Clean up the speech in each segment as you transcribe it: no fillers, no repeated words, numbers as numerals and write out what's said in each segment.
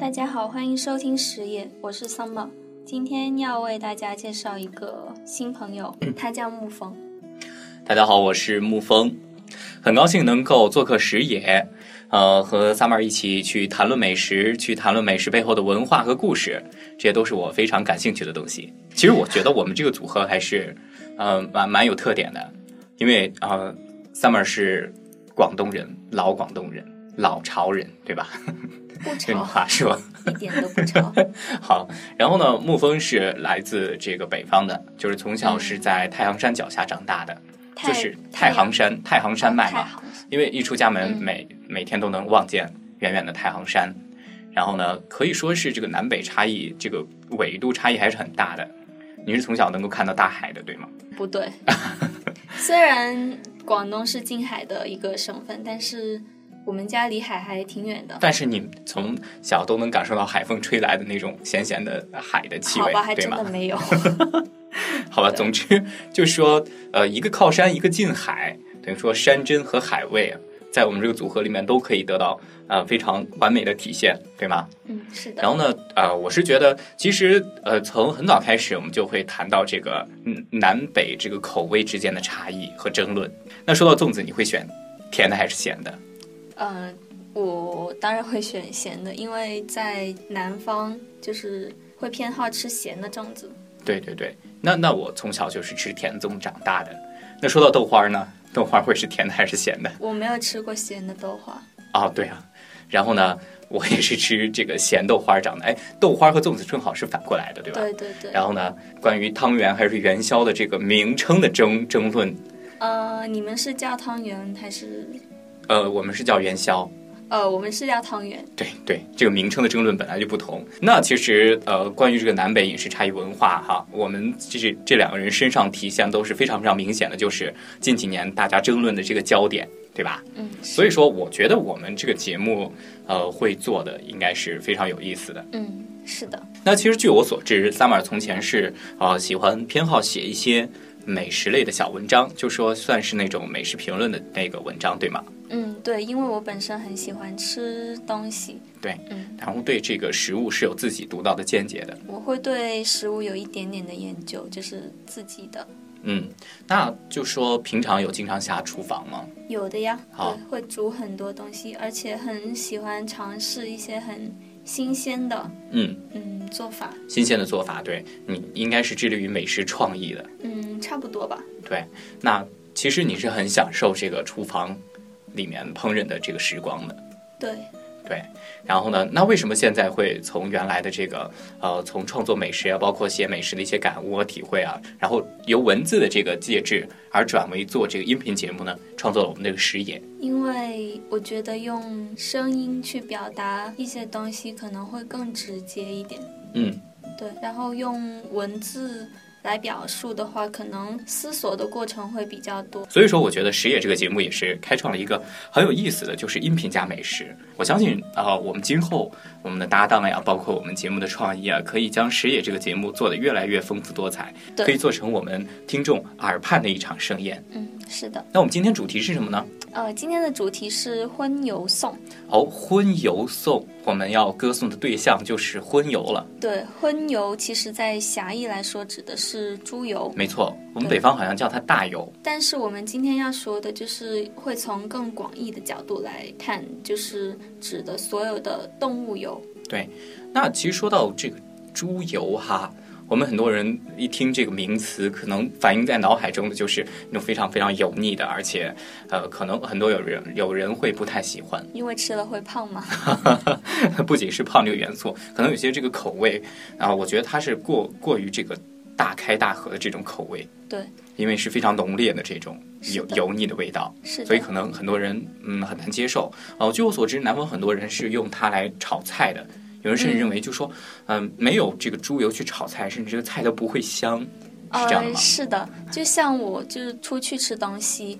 大家好，欢迎收听食野，我是 Summer。今天要为大家介绍一个新朋友，他叫沐风。 大家好，我是沐风，很高兴能够做客食野，和 Summer 一起去谈论美食，去谈论美食背后的文化和故事，这些都是我非常感兴趣的东西。其实我觉得我们这个组合还是蛮有特点的，因为Summer 是广东人，老广东人，老潮人，对吧？ 不潮， 用话说一点都不潮。 好，然后呢，沐风是来自这个北方的，就是从小是在太行山脚下长大的，就是太行山脉嘛。因为一出家门，每天都能望见远远的太行山。然后呢，可以说是这个南北差异，这个纬度差异还是很大的。你是从小能够看到大海的，对吗？ 不对，虽然广东是近海的一个省份，但是我们家离海还挺远的。 但是你从小都能感受到海风吹来的那种咸咸的海的气味， 好吧，还真的没有。 好吧，总之就是说，一个靠山，一个近海，等于说山珍和海味在我们这个组合里面都可以得到非常完美的体现，对吗？ 嗯，是的。 然后呢，我是觉得，其实从很早开始，我们就会谈到这个南北这个口味之间的差异和争论。那说到粽子，你会选甜的还是咸的？ 我当然会选咸的，因为在南方就是会偏好吃咸的粽子。 对对对，那我从小就是吃甜粽长大的。那说到豆花呢？豆花会是甜的还是咸的？ 我没有吃过咸的豆花。 哦，对啊。然后呢，我也是吃这个咸豆花长的。哎，豆花和粽子正好是反过来的，对吧？ 对对对。 然后呢，关于汤圆还是元宵的这个名称的争论， 你们是叫汤圆还是？ 我们是叫元宵。 我们是叫汤圆。 对对，这个名称的争论本来就不同。那其实关于这个南北饮食差异文化哈，我们这两个人身上体现都是非常非常明显的，就是近几年大家争论的这个焦点，对吧？ 嗯。 所以说，我觉得我们这个节目会做的应该是非常有意思的。 嗯，是的。 那其实据我所知，Summer 从前是喜欢偏好写一些美食类的小文章，就说算是那种美食评论的那个文章，对吗？ 嗯，对，因为我本身很喜欢吃东西， 对，然后对这个食物是有自己独到的见解的。 我会对食物有一点点的研究，就是自己的。 那就说平常有经常下厨房吗？ 有的呀，对，会煮很多东西，而且很喜欢尝试一些很新鲜的做法。 新鲜的做法，对，你应该是致力于美食创意的。 差不多吧。 对，那其实你是很享受这个厨房里面烹饪的这个时光的。对，然后呢，那为什么现在会从原来的这个从创作美食啊，包括写美食的一些感悟和体会啊，然后由文字的这个介质而转为做这个音频节目呢，创作了我们这个食野？ 因为我觉得用声音去表达一些东西可能会更直接一点。对，然后用文字来表述的话，可能思索的过程会比较多。 所以说我觉得食野这个节目也是开创了一个很有意思的，就是音频加美食。我相信我们今后我们的搭档呀，包括我们节目的创意啊，可以将食野这个节目做得越来越丰富多彩，可以做成我们听众耳畔的一场盛宴。 是的。 那我们今天主题是什么呢？ 今天的主题是荤油颂。 荤油颂，我们要歌颂的对象就是荤油了。 对，荤油其实在狭义来说指的是猪油。 没错，我们北方好像叫它大油。 但是我们今天要说的就是会从更广义的角度来看，就是指的所有的动物油。 对，那其实说到这个猪油哈，我们很多人一听这个名词，可能反映在脑海中的就是那种非常非常油腻的，而且可能很多有人会不太喜欢， 因为吃了会胖吗？ 不仅是胖这个元素，可能有些这个口味我觉得它是过于这个大开大合的这种口味。 对， 因为是非常浓烈的这种油腻的味道，所以可能很多人很难接受。据我所知，南方很多人是用它来炒菜的。有人甚至认为，就说，没有这个猪油去炒菜，甚至这个菜都不会香，是这样的吗？ 是的，就像我就是出去吃东西， 对，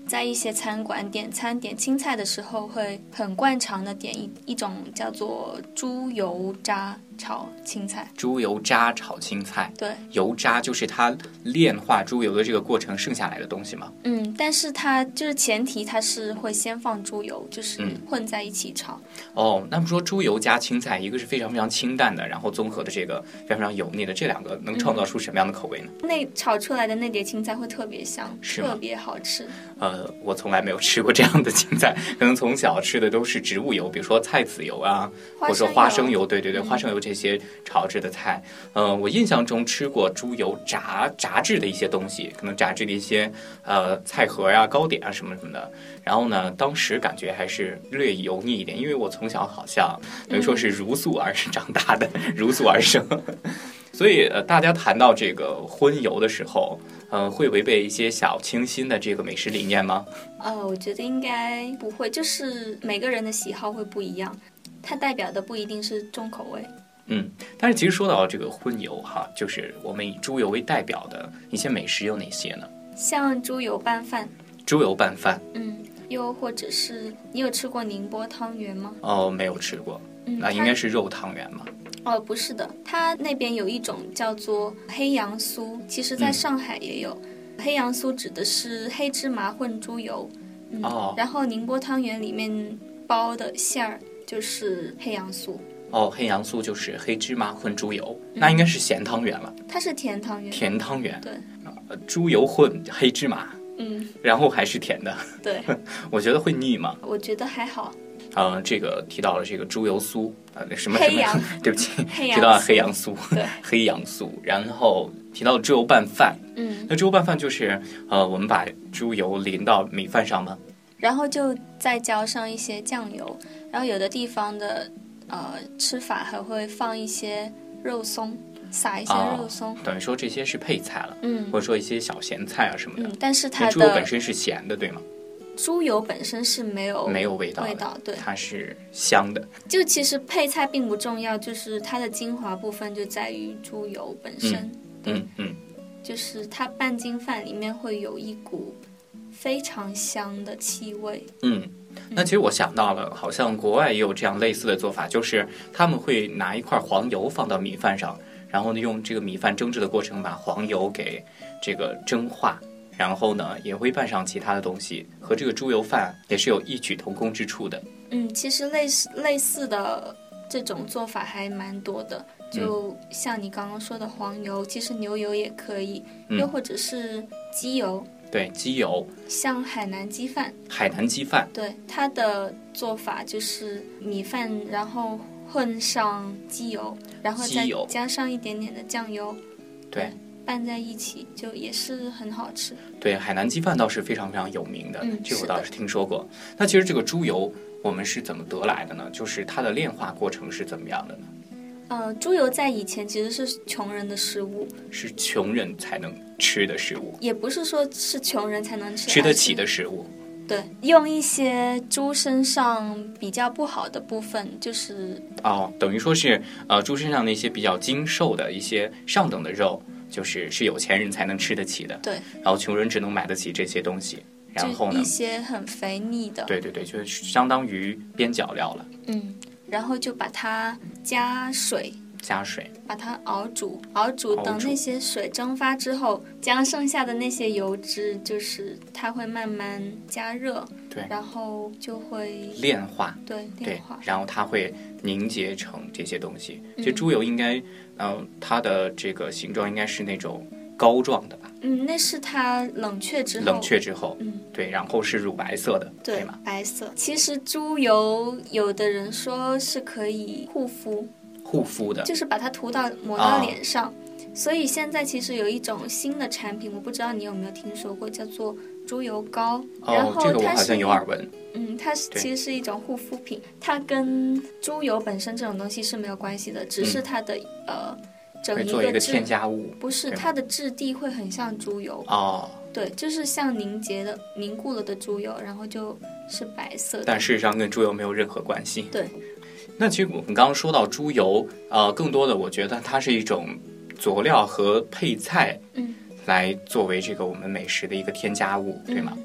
在一些餐馆点餐点青菜的时候，会很惯常的点一种叫做猪油渣炒青菜。 猪油渣炒青菜， 对， 油渣就是它炼化猪油的这个过程剩下来的东西吗？ 但是它就是前提它是会先放猪油，就是混在一起炒。 那么说猪油加青菜，一个是非常非常清淡的，然后综合的这个非常非常油腻的，这两个能创造出什么样的口味呢？ 那炒出来的那碟青菜会特别香，特别好吃。 我从来没有吃过这样的青菜，可能从小吃的都是植物油，比如说菜籽油啊，或者说花生油，对，花生油这些炒制的菜。我印象中吃过猪油炸制的一些东西，可能炸制的一些菜盒啊、糕点啊什么什么的。然后呢，当时感觉还是略油腻一点，因为我从小好像等于说是茹素而长大的，茹素而生。所以大家谈到这个荤油的时候，会违背一些小清新的这个美食理念吗？ 我觉得应该不会，就是每个人的喜好会不一样，它代表的不一定是重口味。 但是其实说到这个荤油哈，就是我们以猪油为代表的一些美食有哪些呢？ 像猪油拌饭。 猪油拌饭。 又或者是你有吃过宁波汤圆吗？ 没有吃过。那应该是肉汤圆吗？ 不是的，它那边有一种叫做黑羊酥，其实在上海也有。黑羊酥指的是黑芝麻混猪油。然后宁波汤圆里面包的馅儿就是黑羊酥。 黑羊酥就是黑芝麻混猪油，那应该是咸汤圆了。 它是甜汤圆。 甜汤圆。 对。 猪油混黑芝麻。然后还是甜的。 对。 我觉得会腻吗？ 我觉得还好。 这个提到了这个猪油酥，什么黑羊， 对不起，提到了黑羊酥， 对， 黑羊酥，然后提到了猪油拌饭，那猪油拌饭就是我们把猪油淋到米饭上吗？ 然后就再浇上一些酱油，然后有的地方的吃法还会放一些肉松。撒一些肉松， 等于说这些是配菜了，或者说一些小咸菜啊什么的。 但是它的猪油本身是咸的，对吗？ 猪油本身是没有味道，对， 它是香的。 就其实配菜并不重要，就是它的精华部分就在于猪油本身。就是它拌进饭里面会有一股非常香的气味。 那其实我想到了，好像国外也有这样类似的做法，就是他们会拿一块黄油放到米饭上。然后呢，用这个米饭蒸制的过程把黄油给这个蒸化，然后呢也会拌上其他的东西，和这个猪油饭也是有异曲同工之处的。 其实类似的这种做法还蛮多的，就像你刚刚说的黄油，其实牛油也可以，又或者是鸡油。 对，鸡油。 像海南鸡饭。 海南鸡饭。 对，它的做法就是米饭，然后混上鸡油，然后再加上一点点的酱油， 对， 拌在一起就也是很好吃。 对，海南鸡饭倒是非常非常有名的，这个我倒是听说过。那其实这个猪油我们是怎么得来的呢？就是它的炼化过程是怎么样的呢？ 猪油在以前其实是穷人的食物， 是穷人才能吃的食物， 也不是说是穷人才能吃得起的食物。 对，用一些猪身上比较不好的部分，就是等于说是猪身上那些比较精瘦的一些上等的肉，是有钱人才能吃得起的。 对， 然后穷人只能买得起这些东西。然后呢， 一些很肥腻的。 对，就是相当于边角料了。 然后就把它加水，把它熬煮，等那些水蒸发之后，将剩下的那些油脂，就是它会慢慢加热， 对， 然后就会炼化， 对，炼化， 然后它会凝结成这些东西。这猪油应该，它的这个形状应该是那种膏状的吧？ 那是它冷却之后， 对，然后是乳白色的， 对吗？ 白色。其实猪油有的人说是可以护肤的，就是把它抹到脸上。所以现在其实有一种新的产品，我不知道你有没有听说过，叫做猪油膏。然后这个我好像有耳闻。 它其实是一种护肤品，它跟猪油本身这种东西是没有关系的，只是它的整做一个添加物， 不是它的质地会很像猪油。对，就是像凝固了的猪油，然后就是白色的， 但事实上跟猪油没有任何关系。 对。 那其实我们刚刚说到猪油，更多的我觉得它是一种佐料和配菜，来作为这个我们美食的一个添加物，对吗？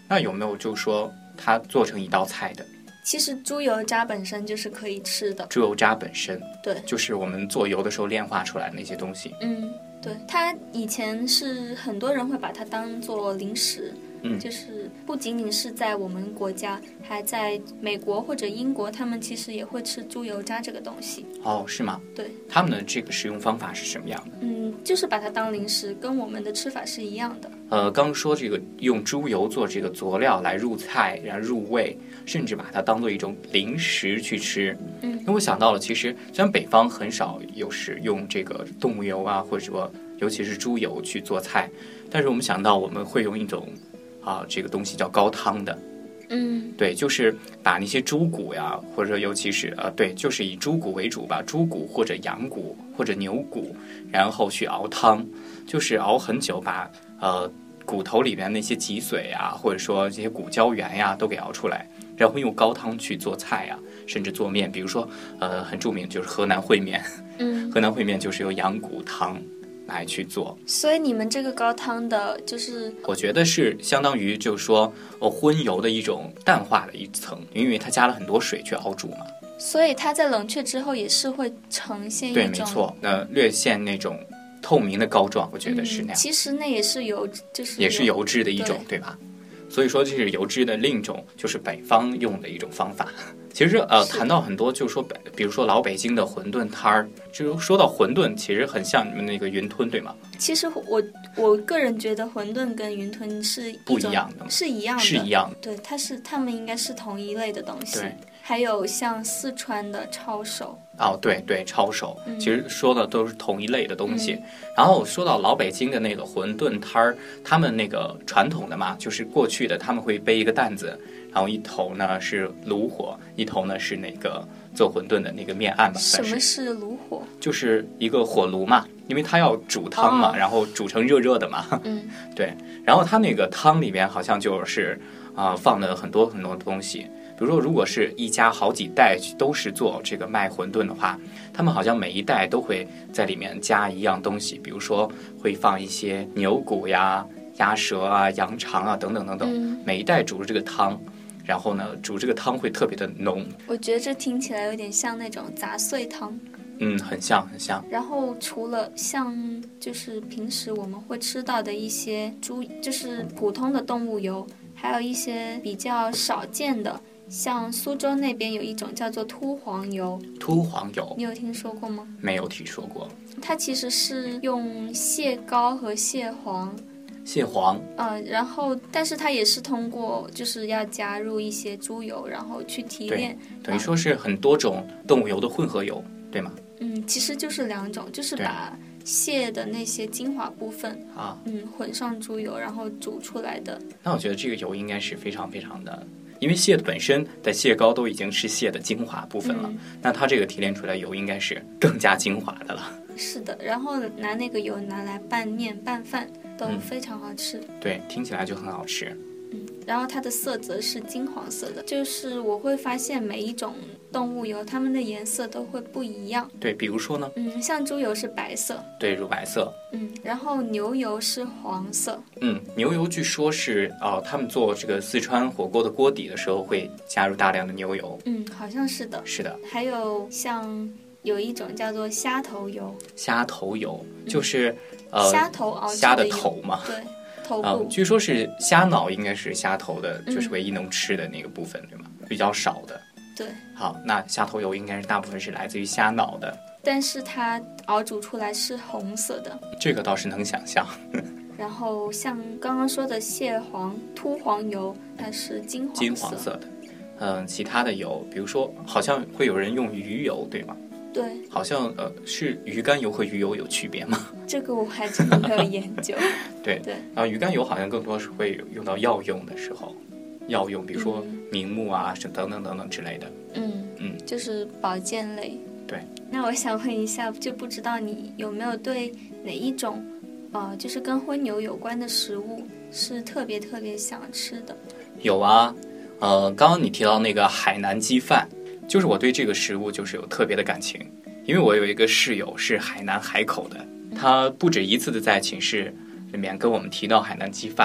那有没有就是说它做成一道菜的？ 其实猪油渣本身就是可以吃的。 猪油渣本身， 对， 就是我们做油的时候炼化出来的那些东西。 对，它以前是很多人会把它当做零食。就是不仅仅是在我们国家，还在美国或者英国，他们其实也会吃猪油渣这个东西。 哦，是吗？ 对， 他们的这个使用方法是什么样的？ 就是把它当零食，跟我们的吃法是一样的。 刚说这个用猪油做这个佐料来入菜，然后入味，甚至把它当做一种零食去吃。那我想到了，其实虽然北方很少有使用这个动物油啊，或者说尤其是猪油去做菜，但是我们想到我们会用一种这个东西叫高汤的。对，就是把那些猪骨呀，或者尤其是对，就是以猪骨为主吧，猪骨或者羊骨或者牛骨，然后去熬汤，就是熬很久，把骨头里面那些脊髓啊，或者说这些骨胶原呀，都给熬出来，然后用高汤去做菜啊，甚至做面。比如说很著名就是河南烩面。河南烩面就是由羊骨汤来去做。 所以你们这个高汤的就是我觉得是相当于就是说荤油的一种淡化的一层，因为它加了很多水去熬煮嘛， 所以它在冷却之后也是会呈现一种， 对，没错，略现那种透明的膏状，我觉得是那样。 其实那也是油，就是也是油脂的一种， 对吧？所以说这是油脂的另一种，就是北方用的一种方法。其实谈到很多，就是说比如说老北京的馄饨摊儿，就是说到馄饨，其实很像你们那个云吞，对吗？ 其实我个人觉得馄饨跟云吞是不一样的， 是一样的， 是一样的。 对，他们应该是同一类的东西。 对， 还有像四川的抄手。 对对，抄手，其实说的都是同一类的东西。然后说到老北京的那个馄饨摊儿，他们那个传统的嘛，就是过去的他们会背一个担子，然后一头呢是炉火，一头呢是那个做馄饨的那个面案嘛。 什么是炉火？ 就是一个火炉嘛，因为它要煮汤嘛，然后煮成热热的嘛。对。然后它那个汤里面好像就是放了很多很多东西。比如说，如果是一家好几代都是做这个卖馄饨的话，他们好像每一代都会在里面加一样东西，比如说会放一些牛骨呀、鸭舌啊、羊肠啊等等等等。每一代煮这个汤，然后呢，煮这个汤会特别的浓。 我觉得这听起来有点像那种杂碎汤。 很像很像。 然后除了像就是平时我们会吃到的一些就是普通的动物油，还有一些比较少见的。像苏州那边有一种叫做秃黄油。 秃黄油， 你有听说过吗？ 没有听说过。 它其实是用蟹膏和蟹黄。 蟹黄。 然后但是它也是通过就是要加入一些猪油，然后去提炼。 等于说是很多种动物油的混合油，对吗？ 其实就是两种，就是把蟹的那些精华部分混上猪油，然后煮出来的。 那我觉得这个油应该是非常非常的。因为蟹本身的蟹膏都已经是蟹的精华部分了，那它这个提炼出来油应该是更加精华的了。 是的，然后拿那个油拿来拌面拌饭都非常好吃。 对，听起来就很好吃。 然后它的色泽是金黄色的，就是我会发现每一种动物油它们的颜色都会不一样。 对，比如说呢？ 像猪油是白色， 对，乳白色。 然后牛油是黄色。 牛油据说是他们做这个四川火锅的锅底的时候会加入大量的牛油。 好像是的。 是的。 还有像有一种叫做虾头油。 虾头油就是虾头熬虾的头嘛。 对。头部据说是虾脑应该是虾头的就是唯一能吃的那个部分，对吗？比较少的。 对。 好，那虾头油应该是大部分是来自于虾脑的， 但是它熬煮出来是红色的， 这个倒是能想象。 然后像刚刚说的蟹黄秃黄油，它是金黄色的。其他的油，比如说好像会有人用鱼油，对吗？ 对， 好像是鱼肝油和鱼油有区别吗？ 这个我还真的没有研究。 对，鱼肝油好像更多是会用到药用的时候，药用比如说明目啊等等等等之类的。 就是保健类。 对。 那我想问一下，就不知道你有没有对哪一种就是跟荤油有关的食物是特别特别想吃的？ 有啊，刚刚你提到那个海南鸡饭，就是我对这个食物就是有特别的感情，因为我有一个室友是海南海口的，他不止一次的在寝室里面跟我们提到海南鸡饭，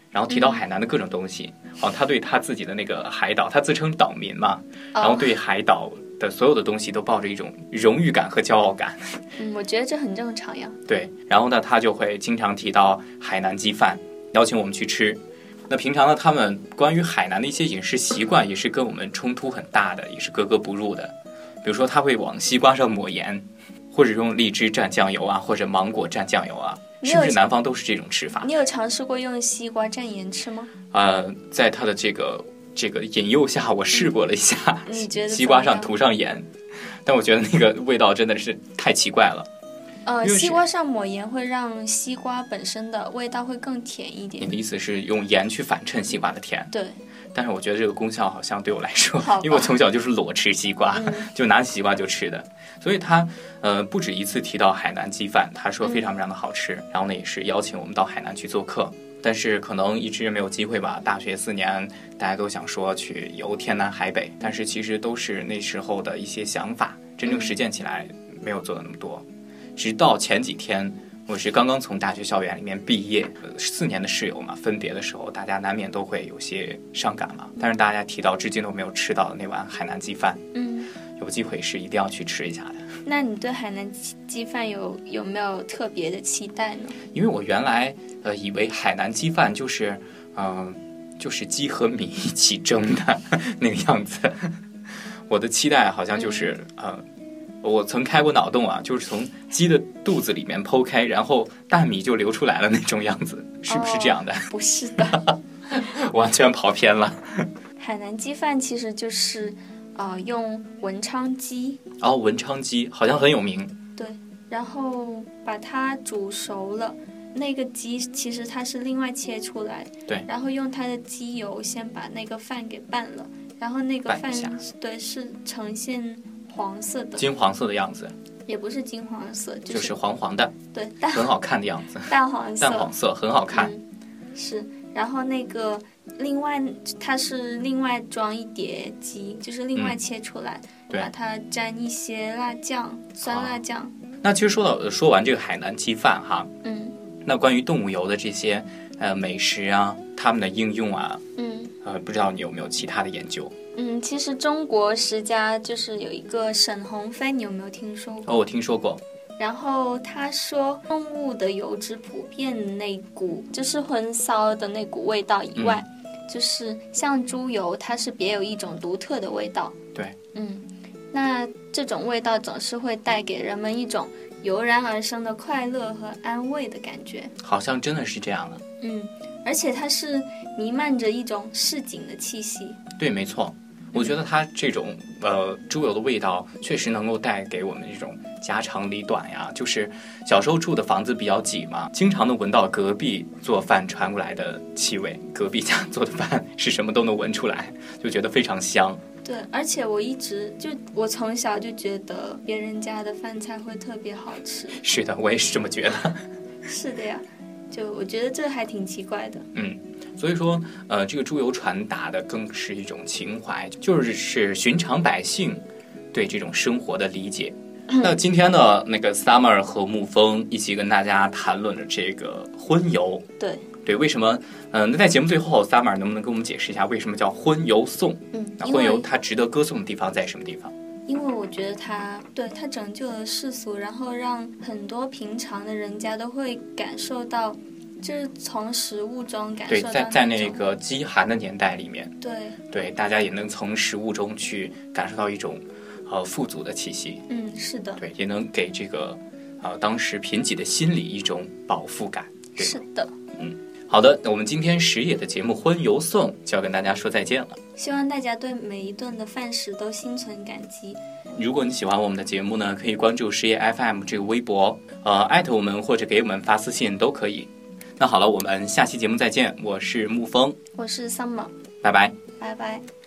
然后提到海南的各种东西。他对他自己的那个海岛，他自称岛民嘛，然后对海岛的所有的东西都抱着一种荣誉感和骄傲感。 我觉得这很正常呀。 对，然后呢，他就会经常提到海南鸡饭，邀请我们去吃。那平常呢，他们关于海南的一些饮食习惯也是跟我们冲突很大的，也是格格不入的。比如说，他会往西瓜上抹盐，或者用荔枝蘸酱油啊，或者芒果蘸酱油啊，是不是南方都是这种吃法？ 你有尝试过用西瓜蘸盐吃吗？ 在他的这个引诱下，我试过了一下， 你觉得西瓜上涂上盐，但我觉得那个味道真的是太奇怪了。 西瓜上抹盐会让西瓜本身的味道会更甜一点。 你的意思是用盐去反衬西瓜的甜？ 对。 但是我觉得这个功效好像对我来说，因为我从小就是裸吃西瓜，就拿起西瓜就吃的，所以他不止一次提到海南鸡饭，他说非常非常的好吃，然后呢也是邀请我们到海南去做客，但是可能一直没有机会吧。大学4年大家都想说去游天南海北，但是其实都是那时候的一些想法，真正实践起来没有做的那么多。直到前几天，我是刚刚从大学校园里面毕业，4年的室友嘛，分别的时候大家难免都会有些伤感嘛。但是大家提到至今都没有吃到的那碗海南鸡饭，有机会是一定要去吃一下的。 那你对海南鸡饭有没有特别的期待呢？ 因为我原来以为海南鸡饭就是鸡和米一起蒸的那个样子，我的期待好像就是我曾开过脑洞啊，就是从鸡的肚子里面剖开，然后大米就流出来了那种样子，是不是这样的？ 不是的， 完全跑偏了。 海南鸡饭其实就是用文昌鸡。 文昌鸡好像很有名。 对，然后把它煮熟了，那个鸡其实它是另外切出来， 对， 然后用它的鸡油先把那个饭给拌了，然后那个饭对是呈现黄色的， 金黄色的样子， 也不是金黄色， 就是黄黄的， 对， 很好看的样子， 淡黄色很好看， 是。然后那个另外它是另外装一碟鸡，就是另外切出来，把它沾一些辣酱，酸辣酱。 那其实说完这个海南鸡饭哈，那关于动物油的这些美食啊，他们的应用啊，不知道你有没有其他的研究？ 其实中国10佳就是有一个沈鸿飞，你有没有听说过？ 我听说过。 然后他说，动物的油脂普遍那股就是荤骚的那股味道以外，就是像猪油，它是别有一种独特的味道。 对， 那这种味道总是会带给人们一种油然而生的快乐和安慰的感觉。 好像真的是这样的。 而且它是弥漫着一种市井的气息。 对，没错。我觉得它这种猪油的味道确实能够带给我们这种家长里短呀，就是小时候住的房子比较挤嘛，经常能闻到隔壁做饭传过来的气味，隔壁家做的饭是什么都能闻出来，就觉得非常香。 对，而且我从小就觉得别人家的饭菜会特别好吃。 是的，我也是这么觉得。 是的呀，就我觉得这还挺奇怪的。 所以说这个猪油传达的更是一种情怀，就是寻常百姓对这种生活的理解。那今天呢，那个 Summer 和沐风一起跟大家谈论了这个荤油。对，为什么那在节目最后 Summer 能不能给我们解释一下为什么叫荤油颂？那荤油它值得歌颂的地方在什么地方？ 因为我觉得它拯救了世俗，然后让很多平常的人家都会感受到，就是从食物中感受到在那个饥寒的年代里面， 对， 大家也能从食物中去感受到一种富足的气息。 是的。 对，也能给这个当时贫瘠的心理一种饱腹感。 是的。 好的，那我们今天食野的节目荤油颂就要跟大家说再见了。 希望大家对每一顿的饭食都心存感激。 如果你喜欢我们的节目呢，可以关注食野 FM 这个微博，艾特我们或者给我们发私信都可以。那好了，我们下期节目再见。我是沐风， 我是 Summer， 拜拜。 拜拜。